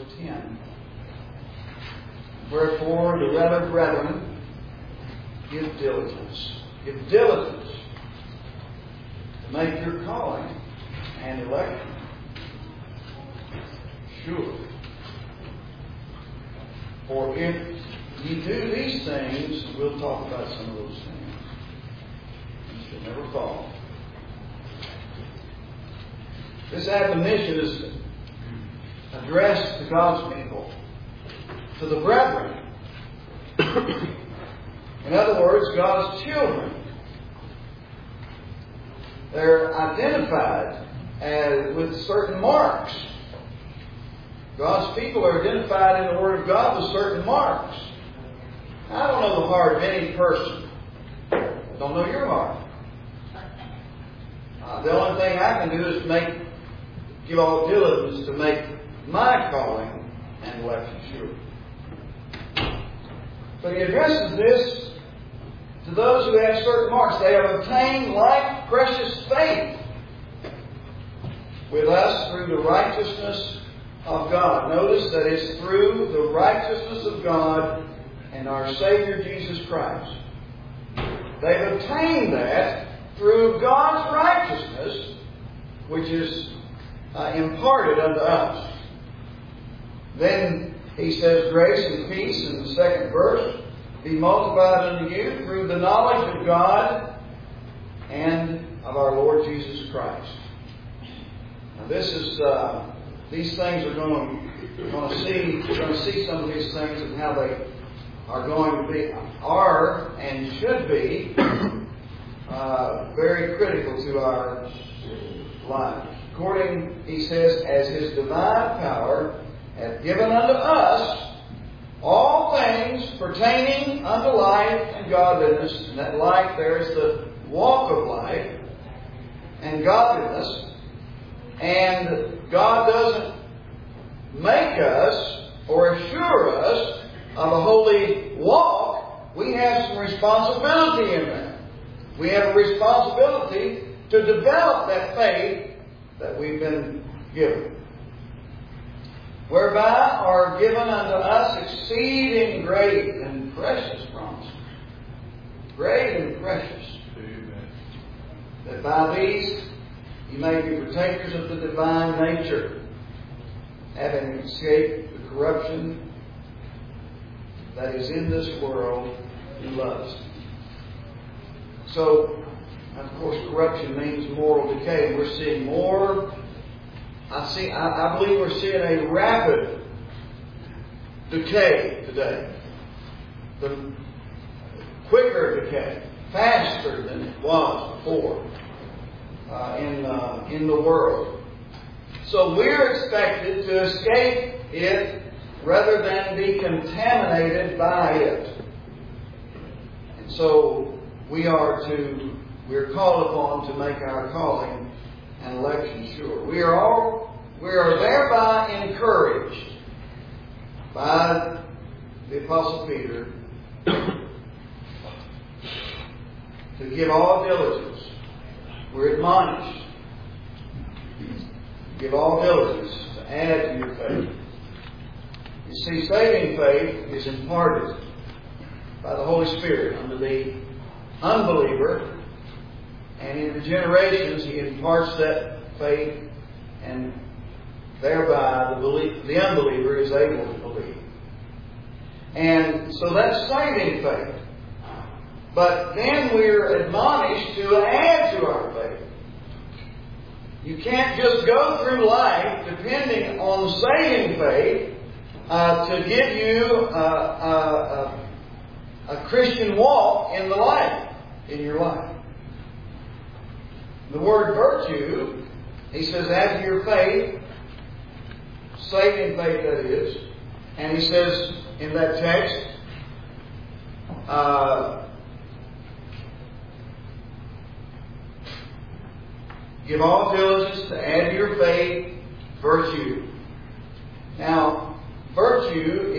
10. Wherefore, the rather, brethren, give diligence. Give diligence to make your calling and election sure. For if ye do these things, we'll talk about some of those things, you shall never fall. This admonition is addressed to God's people, to the brethren. In other words, God's children. They're identified with certain marks. God's people are identified in the Word of God with certain marks. I don't know the heart of any person. I don't know your heart. The only thing I can do is give all diligence to make my calling and election sure. But he addresses this to those who have certain marks. They have obtained like precious faith with us through the righteousness of God. Notice that it's through the righteousness of God and our Savior Jesus Christ. They've obtained that through God's righteousness, which is imparted unto us. Then he says, grace and peace in the second verse be multiplied unto you through the knowledge of God and of our Lord Jesus Christ. Now these things we're going to see some of these things and how they are going to be, are and should be very critical to our lives. According, he says, as His divine power hath given unto us all things pertaining unto life and godliness. And that life there is the walk of life and godliness. And God doesn't make us or assure us of a holy walk. We have some responsibility in that. We have a responsibility to develop that faith that we've been given. Whereby are given unto us exceeding great and precious promises. Great and precious. Amen. That by these you may be partakers of the divine nature, having escaped the corruption that is in this world through lust. So, of course, corruption means moral decay. We're seeing more. I believe we're seeing a rapid decay today. The quicker decay, faster than it was before in the world. So we're expected to escape it rather than be contaminated by it. And so we're called upon to make our calling and election sure. We are thereby encouraged by the Apostle Peter to give all diligence. We're admonished to give all diligence to add to your faith. You see, saving faith is imparted by the Holy Spirit unto the unbeliever. And in the generations, He imparts that faith, and thereby the unbeliever is able to believe. And so that's saving faith. But then we're admonished to add to our faith. You can't just go through life depending on saving faith to give you a Christian walk in your life. The word virtue, he says, add to your faith, saving faith that is. And he says in that text, give all diligence to add to your faith virtue. Now, virtue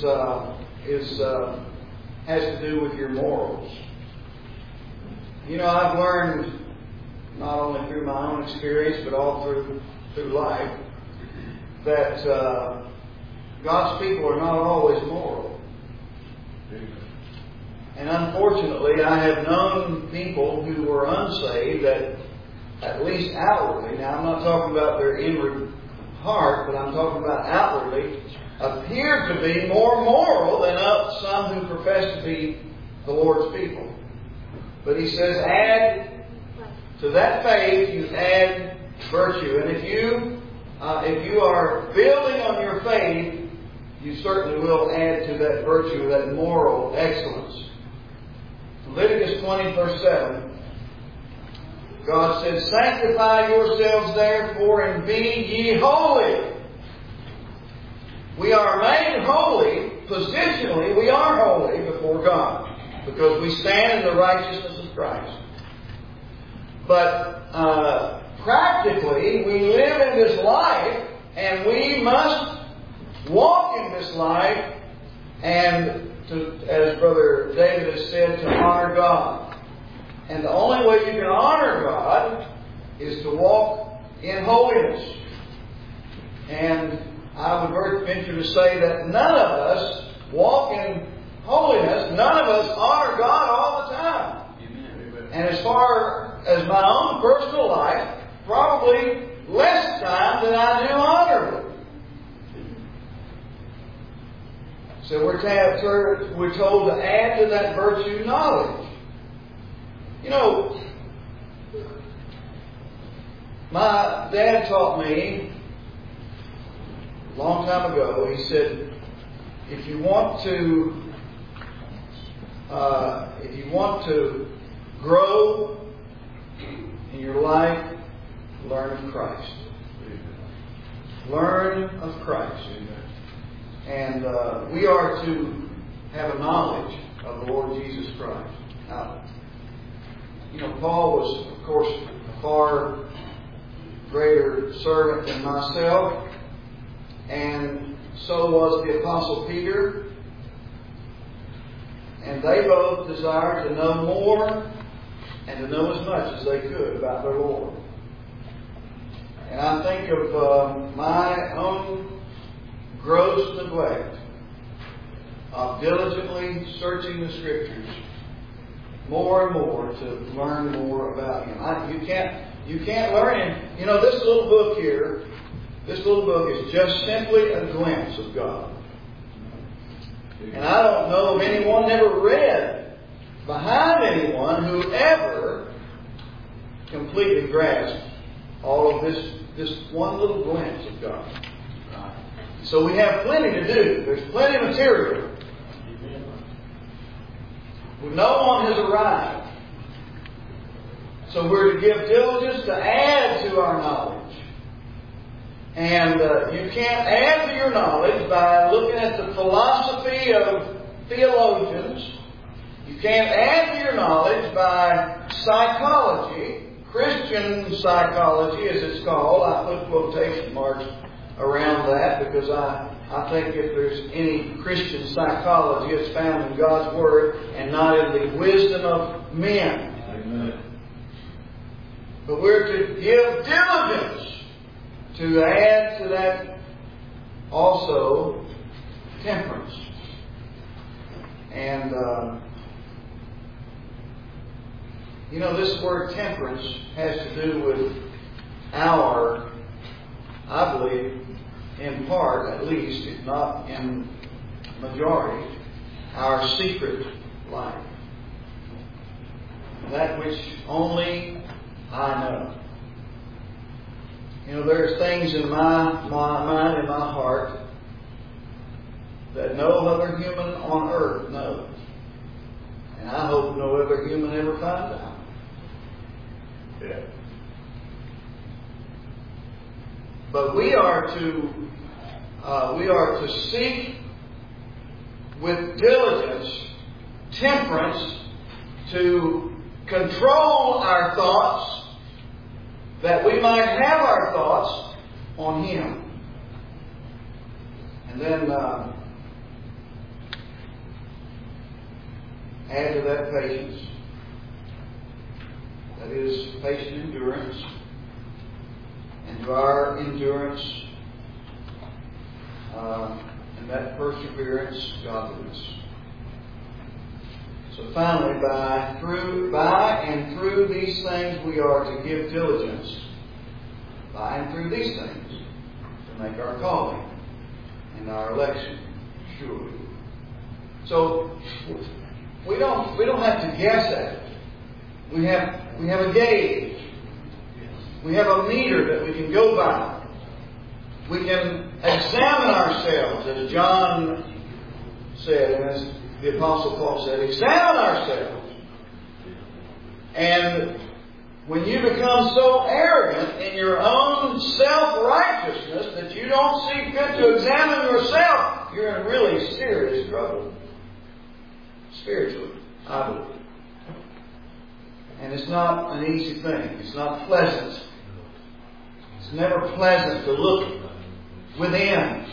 has to do with your morals. You know, I've learned, not only through my own experience, but all through life, that God's people are not always moral. And unfortunately, I have known people who were unsaved that, at least outwardly, now I'm not talking about their inward heart, but I'm talking about outwardly, appeared to be more moral than some who profess to be the Lord's people. But he says, add to that faith, you add virtue. And if you are building on your faith, you certainly will add to that virtue, that moral excellence. Leviticus 20, verse 7. God said, sanctify yourselves therefore and be ye holy. We are made holy, positionally, we are holy before God, because we stand in the righteousness of Christ. But practically, we live in this life, and we must walk in this life, and as Brother David has said, to honor God. And the only way you can honor God is to walk in holiness. And I would venture to say that none of us walk in holiness. None of us honor God all the time. Amen. And as far as my own personal life, probably less time than I do honor Him. So we're told to add to that virtue knowledge. You know, my dad taught me a long time ago. He said, if you want to grow in your life, learn of Christ. Learn of Christ. And we are to have a knowledge of the Lord Jesus Christ. Now, you know, Paul was, of course, a far greater servant than myself. And so was the Apostle Peter. And they both desired to know more and to know as much as they could about their Lord. And I think of my own gross neglect of diligently searching the Scriptures more and more to learn more about Him. You can't learn Him. You know, this little book here, this little book is just simply a glimpse of God. And I don't know of anyone, never read behind anyone who ever completely grasped all of this one little glimpse of God. So we have plenty to do. There's plenty of material. No one has arrived. So we're to give diligence to add to our knowledge. And you can't add to your knowledge by looking at the philosophy of theologians. You can't add to your knowledge by psychology, Christian psychology as it's called. I put quotation marks around that because I think if there's any Christian psychology, it's found in God's Word and not in the wisdom of men. Amen. But we're to give diligence to add to that also temperance. And you know, this word temperance has to do with our, I believe, in part at least, if not in majority, our secret life. That which only I know. You know, there's things in my mind and my heart that no other human on earth knows. And I hope no other human ever finds out. Yeah. But we are to seek with diligence, temperance, to control our thoughts, that we might have our thoughts on Him. And then add to that patience. That is patient endurance. And to our endurance and and that perseverance, godliness. So finally, by and through these things we are to give diligence. By and through these things to make our calling and our election sure. So we don't have to guess at it. We have a gauge. We have a meter that we can go by. We can examine ourselves, as John said, and as the Apostle Paul said, examine ourselves. And when you become so arrogant in your own self-righteousness that you don't see fit to examine yourself, you're in really serious trouble. Spiritually, I believe. And it's not an easy thing. It's not pleasant. It's never pleasant to look within.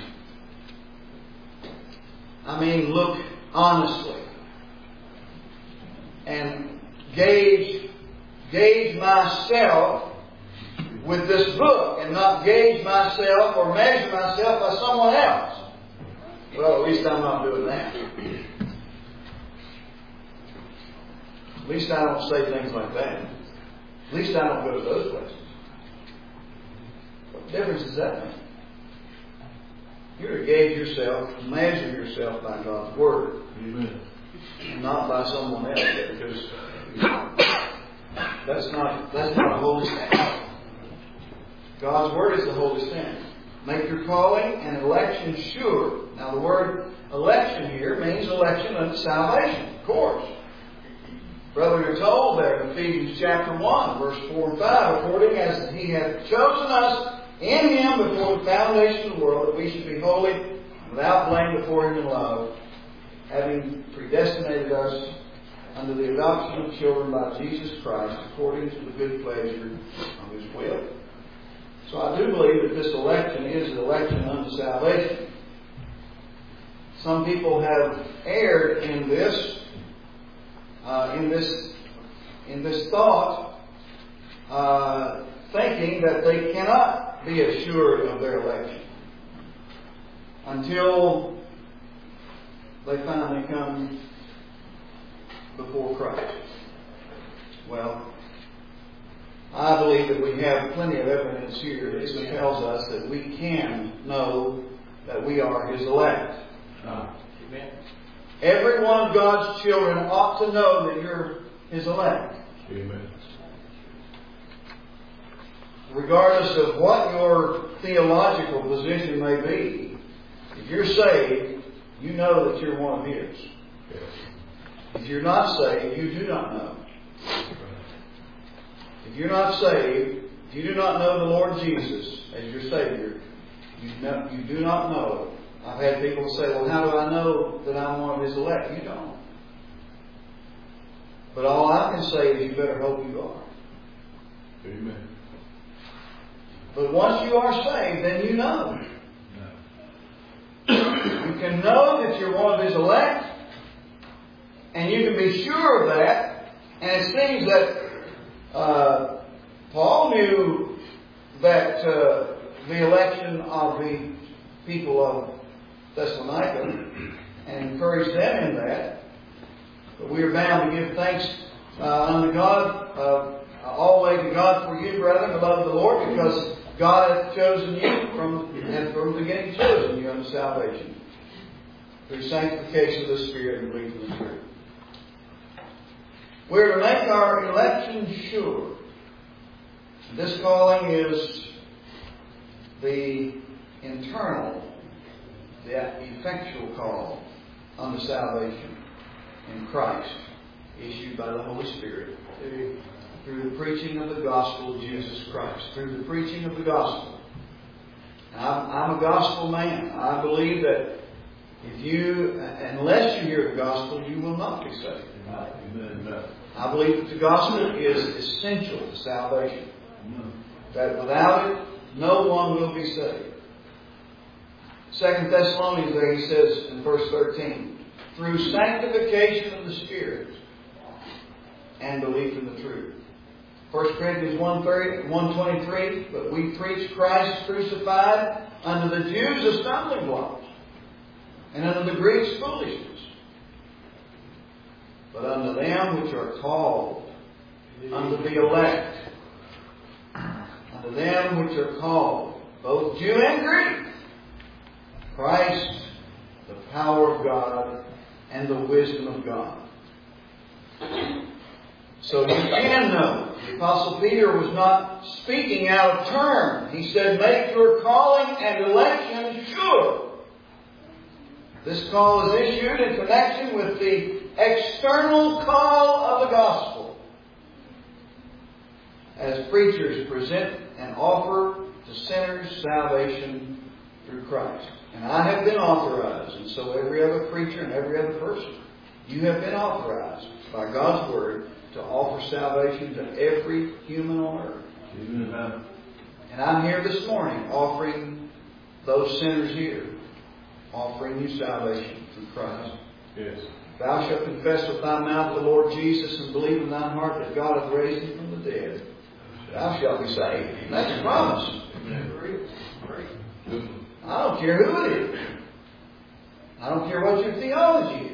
I mean, look honestly. And gauge myself with this book and not gauge myself or measure myself by someone else. Well, at least I'm not doing that. At least I don't say things like that. At least I don't go to those places. What difference does that make? You're to gauge yourself, measure yourself by God's Word. Amen. And not by someone else, because that's not a holy standard. God's Word is the holy standard. Make your calling and election sure. Now the word election here means election unto salvation, of course. Brother, you're told there in Ephesians chapter 1, verse 4 and 5, according as He hath chosen us in Him before the foundation of the world, that we should be holy, without blame before Him in love, having predestinated us unto the adoption of children by Jesus Christ, according to the good pleasure of His will. So I do believe that this election is an election unto salvation. Some people have erred in this thought, thinking that they cannot be assured of their election until they finally come before Christ. Well, I believe that we have plenty of evidence here that tells us that we can know that we are His elect. Amen. Every one of God's children ought to know that you're His elect. Amen. Regardless of what your theological position may be, if you're saved, you know that you're one of His. If you're not saved, you do not know. If you're not saved, if you do not know the Lord Jesus as your Savior, you do not know. I've had people say, well, how do I know that I'm one of His elect? You don't. But all I can say is you better hope you are. Amen. But once you are saved, then you know. You can know that you're one of His elect, and you can be sure of that. And it seems that Paul knew that the election of the people of Thessalonica and encouraged them in that. But we are bound to give thanks unto God, always to God for you, brethren, beloved of the Lord, because God hath chosen you from the beginning chosen you unto salvation through sanctification of the Spirit and belief in the Spirit. We're to make our election sure. This calling is the internal, the effectual call unto salvation in Christ, issued by the Holy Spirit through the preaching of the gospel of Jesus Christ, through the preaching of the gospel. And I'm a gospel man. I believe that unless you hear the gospel, you will not be saved. Amen. I believe that the gospel is essential to salvation. That without it, no one will be saved. 2 Thessalonians there he says in verse 13, through sanctification of the Spirit and belief in the truth. 1 Corinthians 1:23, but we preach Christ crucified unto the Jews a stumbling block, and unto the Greeks foolishness. But unto them which are called, unto the elect, unto them which are called, both Jew and Greek, Christ, the power of God and the wisdom of God. So you can know. The Apostle Peter was not speaking out of turn. He said, make your calling and election sure. This call is issued in connection with the external call of the gospel. As preachers present and offer to sinners salvation through Christ. And I have been authorized, and so every other preacher and every other person, you have been authorized by God's Word to offer salvation to every human on earth. Amen. And I'm here this morning offering those sinners here, offering you salvation through Christ. Yes. Thou shalt confess with thy mouth the Lord Jesus and believe in thine heart that God hath raised him from the dead. Thou shalt be saved. And that's a promise. I don't care who it is. I don't care what your theology is.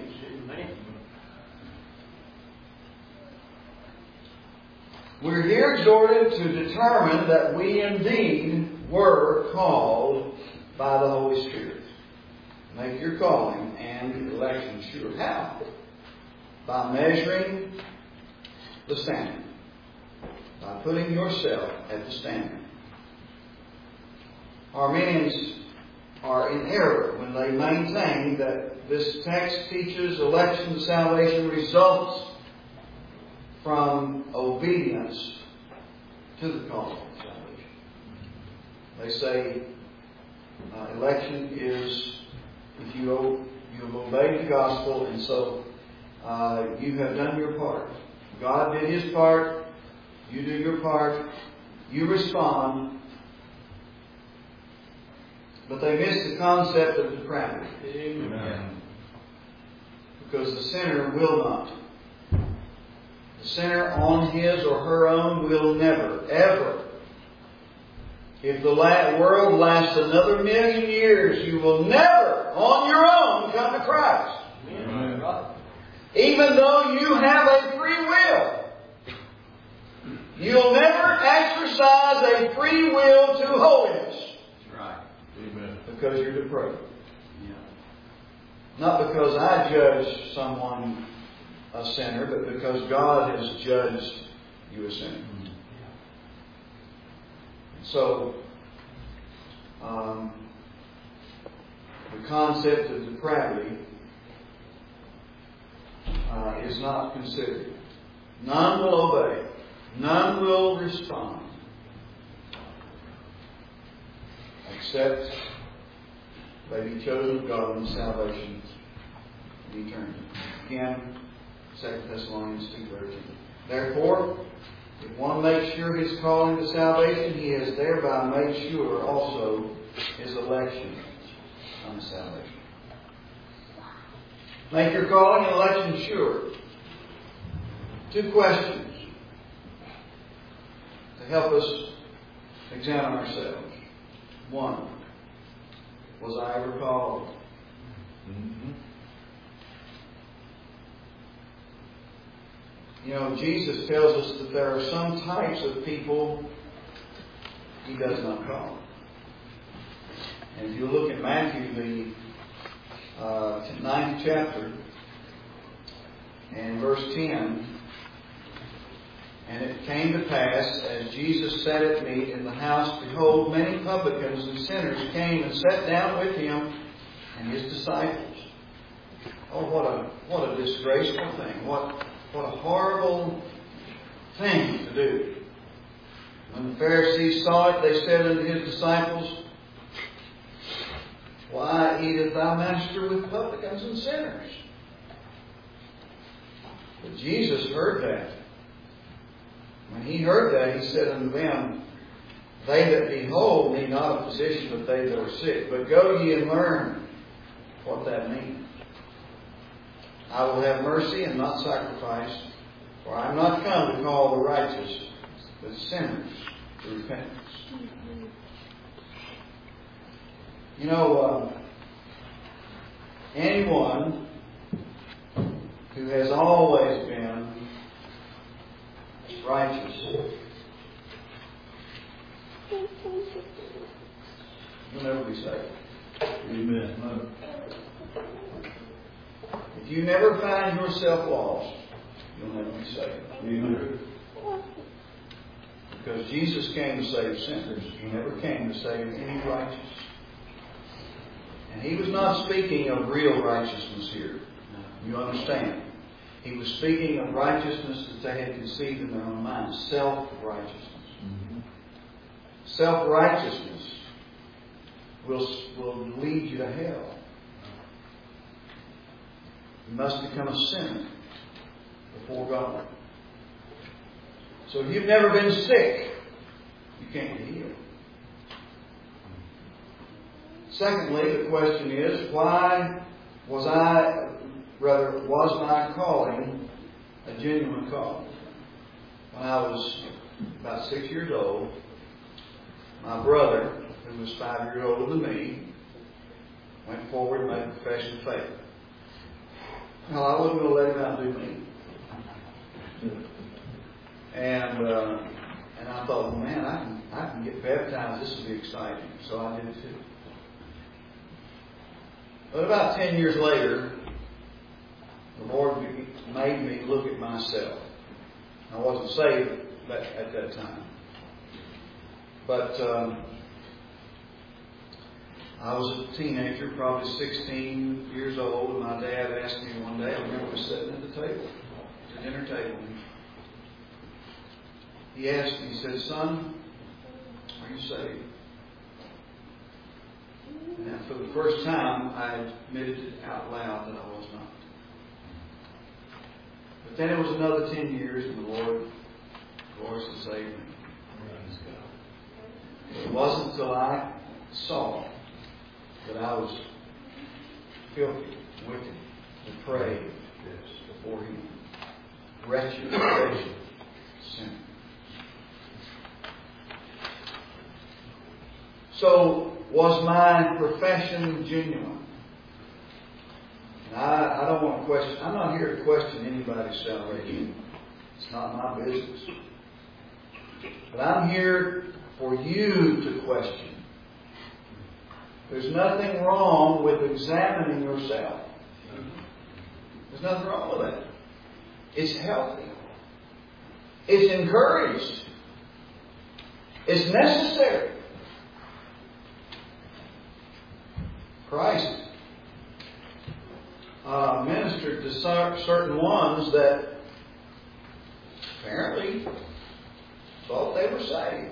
We're here exhorted to determine that we indeed were called by the Holy Spirit. Make your calling and election sure. How? By measuring the standard. By putting yourself at the standard. Arminians are in error when they maintain that this text teaches election to salvation results from obedience to the call of salvation. They say election is if you have obeyed the gospel, and so you have done your part. God did His part. You do your part. You respond. But they miss the concept of depravity. Amen. Because the sinner will not. The sinner on his or her own will never, ever. If the world lasts another 1,000,000 years, you will never, on your own, come to Christ. Amen. Even though you have a free will. You'll never exercise a free will to holiness. Because you're depraved. Yeah. Not because I judge someone a sinner, but because God has judged you a sinner. So, the concept of depravity is not considered. None will obey. None will respond. Except they be chosen of God in salvation in eternity. Again, 2 Thessalonians 2:13. Therefore, if one makes sure his calling to salvation, he has thereby made sure also his election unto salvation. Make your calling and election sure. 2 questions to help us examine ourselves. 1. Was I ever called? Mm-hmm. You know, Jesus tells us that there are some types of people He does not call. And if you look at Matthew, the 9th chapter, and verse 10, and it came to pass, as Jesus sat at meat in the house, behold, many publicans and sinners came and sat down with Him and His disciples. Oh, what a disgraceful thing. What a horrible thing to do. When the Pharisees saw it, they said unto His disciples, Why eateth thy master with publicans and sinners? But Jesus heard that. When He heard that, He said unto them, They that be whole need not a physician, but they that are sick. But go ye and learn what that means. I will have mercy and not sacrifice, for I am not come to call the righteous, but sinners to repentance. You know, anyone who has always been righteous, you'll never be saved. Amen. If you never find yourself lost, you'll never be saved. Amen. Because Jesus came to save sinners. He never came to save any righteous. And He was not speaking of real righteousness here. You understand? He was speaking of righteousness that they had conceived in their own minds. Self-righteousness. Mm-hmm. Self-righteousness will lead you to hell. You must become a sinner before God. So if you've never been sick, you can't get healed. Secondly, the question is, why was my calling a genuine calling? When I was about 6 years old, my brother, who was 5 years older than me, went forward and made a profession of faith. Well, I wasn't going to let him outdo me. And I thought, well, man, I can get baptized. This will be exciting. So I did too. But about 10 years later, the Lord made me look at myself. I wasn't saved at that time. But I was a teenager, probably 16 years old, and my dad asked me one day, I remember I was sitting at the table, the dinner table. He asked me, he said, "Son, are you saved?" And for the first time, I admitted it out loud that I was not. But then it was another 10 years, and the Lord, of course, had saved me. It wasn't until I saw that I was filthy, wicked, depraved before Him, wretched, sinner. So, was my profession genuine? And I don't want to question. I'm not here to question anybody's salvation. It's not my business. But I'm here for you to question. There's nothing wrong with examining yourself. There's nothing wrong with that. It's healthy. It's encouraged. It's necessary. Christ ministered to certain ones that apparently thought they were saved.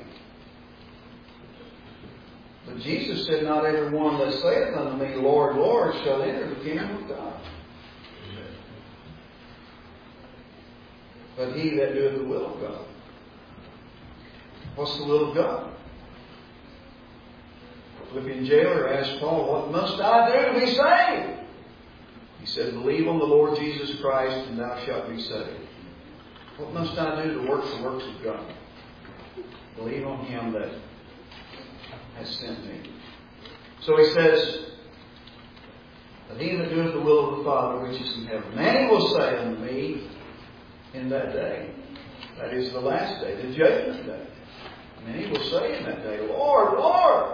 But Jesus said, "Not every one that saith unto me, Lord, Lord, shall enter the kingdom of God. But he that doeth the will of God." What's the will of God? The Philippian jailer asked Paul, "What must I do to be saved?" He said, "Believe on the Lord Jesus Christ, and thou shalt be saved." What must I do to work the works of God? Believe on Him that has sent me. So he says, "But he that doeth the will of the Father which is in heaven, and He will say unto me in that day," that is the last day, the judgment day. And He will say in that day, "Lord, Lord."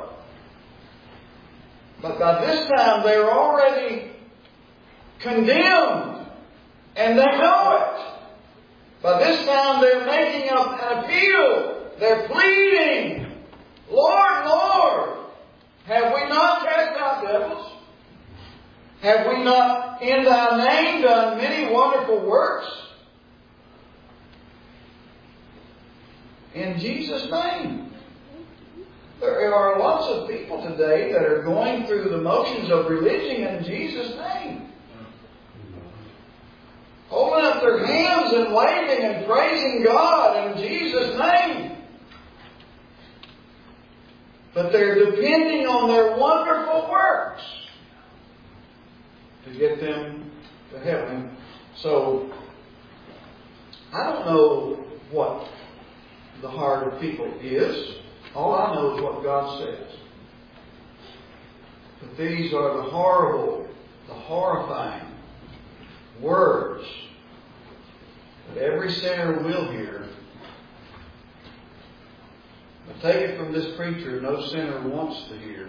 But by this time they're already condemned, and they know it. By this time they're making up an appeal. They're pleading, "Lord, Lord, have we not cast out devils? Have we not in Thy name done many wonderful works?" In Jesus' name. There are lots of people today that are going through the motions of religion in Jesus' name. Holding up their hands and waving and praising God in Jesus' name. But they're depending on their wonderful works to get them to heaven. So, I don't know what the heart of people is. All I know is what God says. But these are the horrible horrifying words that every sinner will hear. But take it from this preacher, no sinner wants to hear.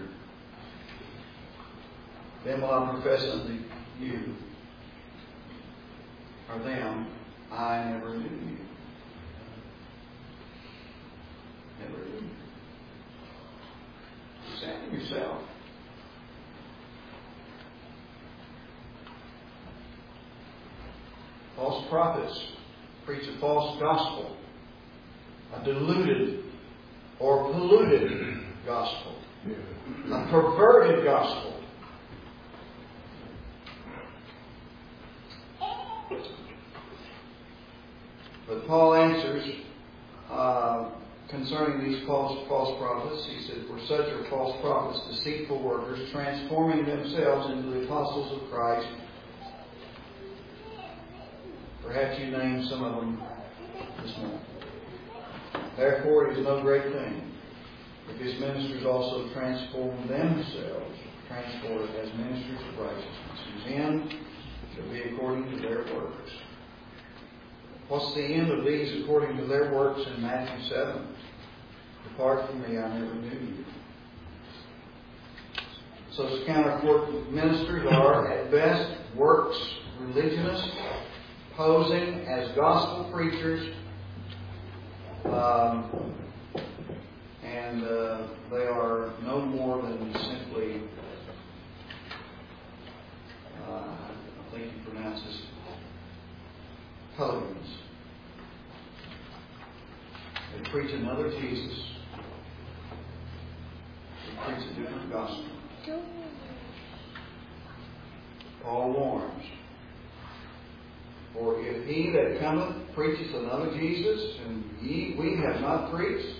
Then will I profess unto you, or them, I never knew you. Never knew you. Examine yourself. False prophets preach a false gospel, a diluted or polluted gospel, a perverted gospel. But Paul answers concerning these false prophets. He said, "For such are false prophets, deceitful workers, transforming themselves into the apostles of Christ." Perhaps you named some of them this morning. "Therefore it is no great thing if his ministers also transform themselves, transported as ministers of righteousness, whose end shall be according to their works." What's the end of these according to their works in Matthew 7? "Depart from me, I never knew you." So counterfeit ministers are at best works religionists, posing as gospel preachers, and they are no more than simply, I think you pronounce this, hooligans. They preach another Jesus. They preach a different gospel. Paul warns, "For if he that cometh preacheth another Jesus, whom we have not preached,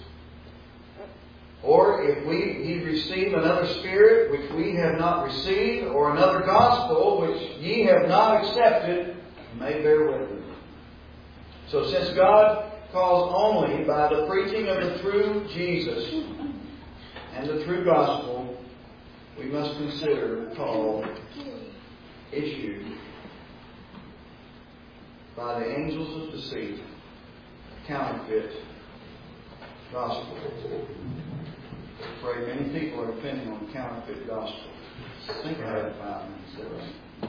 or if he receive another spirit which we have not received, or another gospel which ye have not accepted, may bear with him." So since God calls only by the preaching of the true Jesus and the true gospel, we must consider the call issued by the angels of deceit, counterfeit gospel. I'm afraid many people are depending on counterfeit gospel. I think I had 5 minutes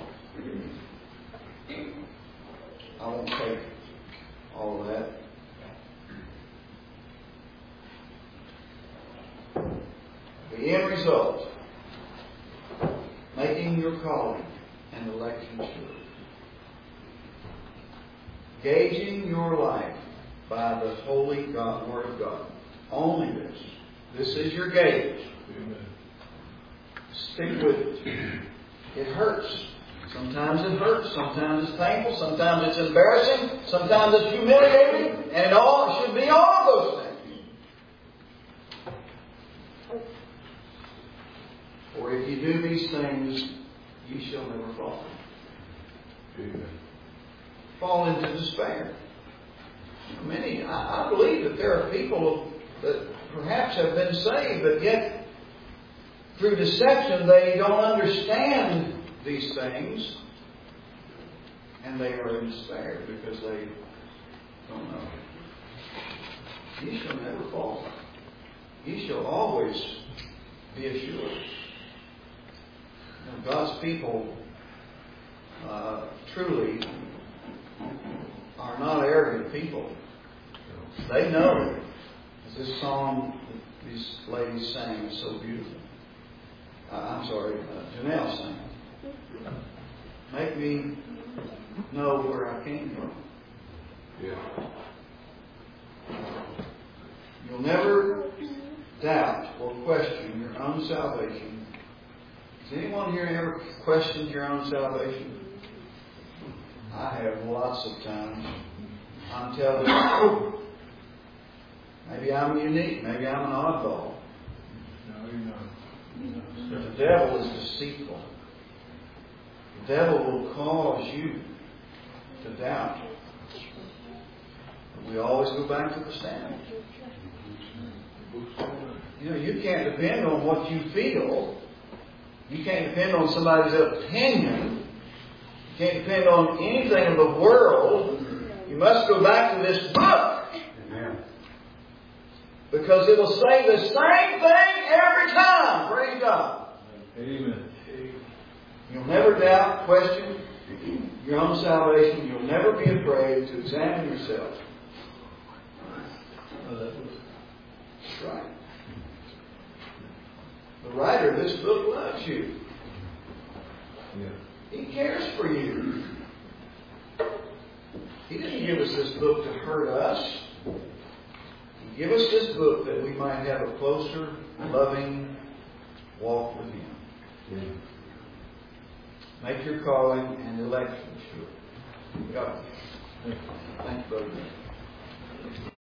there. I won't take all of that. The end result, making your calling and election sure. Gauging your life by the holy Word of God. Only this. This is your gauge. Stick with it. It hurts. Sometimes it hurts. Sometimes it's painful. Sometimes it's embarrassing. Sometimes it's humiliating. And it should be all those things. For if you do these things, you shall never fall. Amen. Fall into despair. I believe that there are people that perhaps have been saved, but yet through deception they don't understand these things, and they are in despair because they don't know. Ye shall never fall. Ye shall always be assured. God's people truly are not arrogant people. They know, as this song that these ladies sang is so beautiful. Janelle sang. Make me know where I came from. Yeah. You'll never doubt or question your own salvation. Has anyone here ever questioned your own salvation? I have lots of times. I'm telling you, maybe I'm unique. Maybe I'm an oddball. No, you're not. But the devil is deceitful. The devil will cause you to doubt. But we always go back to the standard. You can't depend on what you feel. You can't depend on somebody's opinion. You can't depend on anything in the world. You must go back to this book. Amen. Because it'll say the same thing every time. Praise God. Amen. You'll never doubt, question your own salvation. You'll never be afraid to examine yourself. That's right. The writer of this book loves you. Yeah. He cares for you. He didn't give us this book to hurt us. He gave us this book that we might have a closer, loving walk with Him. Yeah. Make your calling and election sure. God. Thank you, brother.